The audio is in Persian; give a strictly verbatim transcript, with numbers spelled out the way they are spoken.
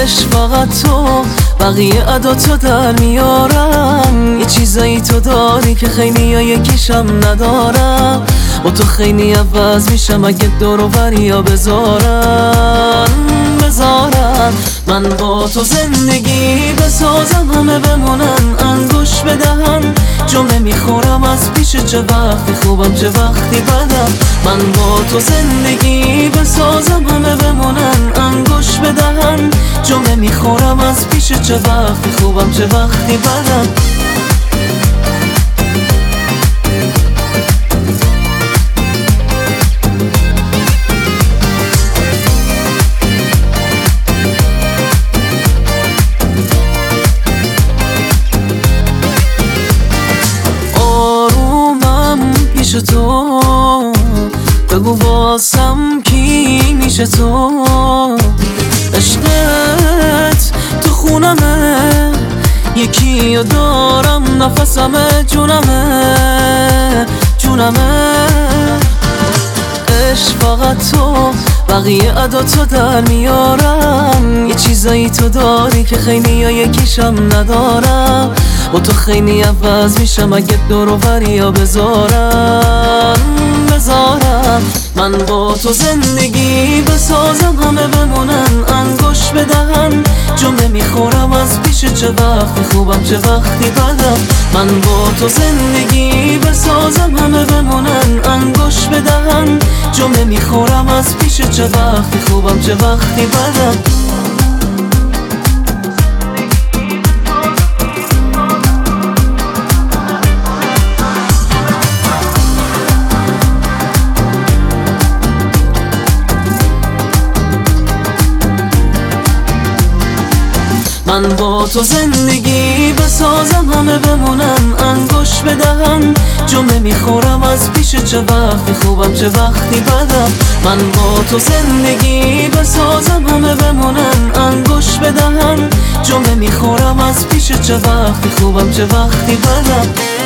عشق فقط تو، بقیه عداتو در میارم. یه چیزایی تو داری که خیلی ها یکیشم ندارم. با تو خیلی عوض میشم اگه دور و بریا بذارم بذارم من با تو زندگی بسازم، همه بمونن انگوش بدهن. جمله میخورم از پیش، چه وقتی خوبم چه وقتی بدم. من با تو زندگی بسازم، همه بمونن انگوش بدهن. جمله میخورم از پیش، چه وقتی خوبم چه وقتی بدم. پیش تو بگو واسم کی میشه تو. عشقت تو خونمه، یکی رو دارم نفسمه، جونمه جونمه. عشق فقط تو، بقیه عداتو در میارم. یه چیزایی تو داری که خیلی ها یکیشم ندارم. با تو خیلی عوض میشم اگه دور و بریا بذارم بذارم من با تو زندگی بسازم، همه بمونن انگوش بدهن. جمله میخورم از پیش، چه وقتی خوبم چه وقتی بدم. من با تو زندگی بسازم، همه بمونن انگوش بدهن. جمله میخورم از پیش، چه وقتی خوبم چه وقتی بدم. من با تو زندگی بسازم، همه بمونن انگوش بدهن. جمله میخورم از پیش، چه وقتی خوبم چه وقتی بدم. من با تو زندگی بسازم، همه بمونن انگوش بدهن. جمله میخورم از پیش، چه وقتی خوبم چه وقتی بدم.